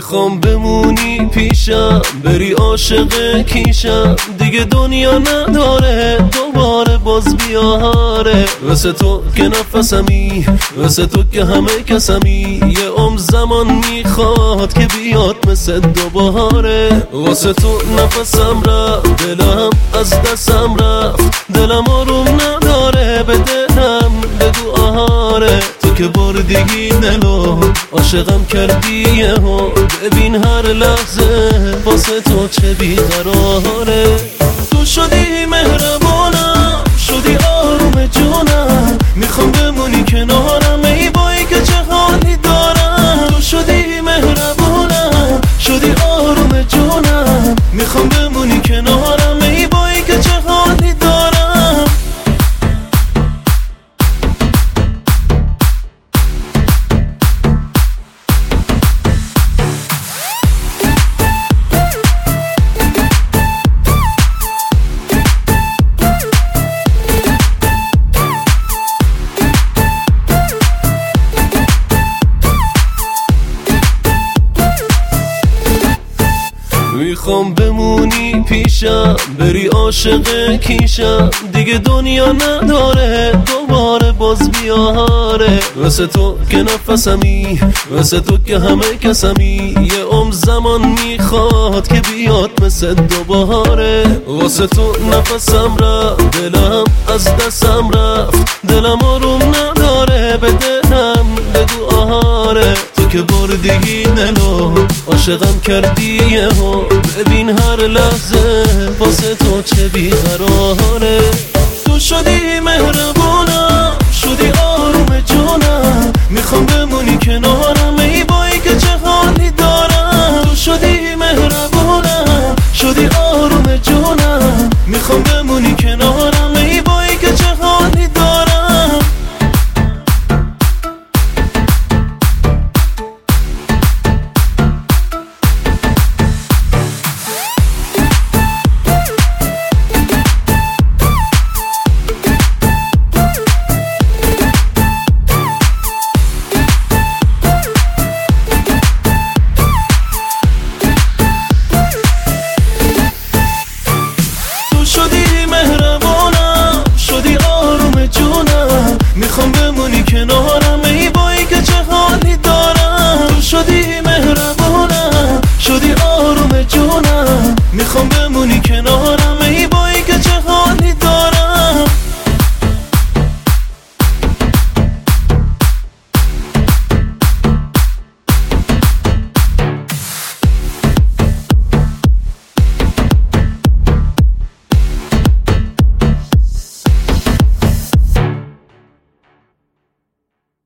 میخوام بمونی پیشم، بری عاشق کیشم، دیگه دنیا نداره دوباره باز بیاره. واسه تو که نفسمی، واسه تو که همه کسمی، یه عمر زمان میخواد که بیاد مثل دوباره. واسه تو نفسم رفت، دلم از دستم رفت، دلم آروم نداره، به دلم بگو آره. تو که بردی دلو عاشقم کردی یهو، ببین هر لحظه واسه تو چه بیقراره. تو شدی مهربانم، شدی آروم جونم، میخوام بمونی کنارم ای بایی که چه حالی دارم. تو شدی مهربانم، شدی آروم جونم، میخوام بمونی کنارم ای بایی که چه حالی دارم. میخوام بمونی پیشم، بری عاشق کیشم، دیگه دنیا نداره دوباره باز بیاره. واسه تو که نفسمی، واسه تو که همه کسمی، یه عمر زمان میخواد که بیاد مثل دوباره. واسه تو نفسم رفت، دلم از دستم رفت، دلم آروم نداره، به دلم بگو آره. تو که بردی دلو عاشقم کردی یهو، ببین هر لحظه واسه تو چه بیقراره. تو شدی مهربانم،